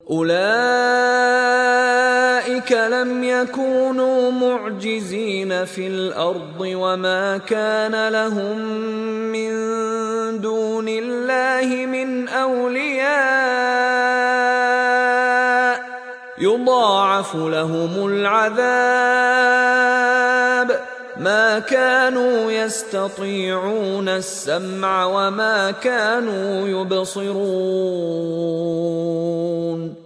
أولئك لم يكونوا معجزين في الأرض وما كان لهم من دون الله من أولياء يضاعف لهم العذاب ما كانوا يستطيعون السمع وما كانوا يبصرون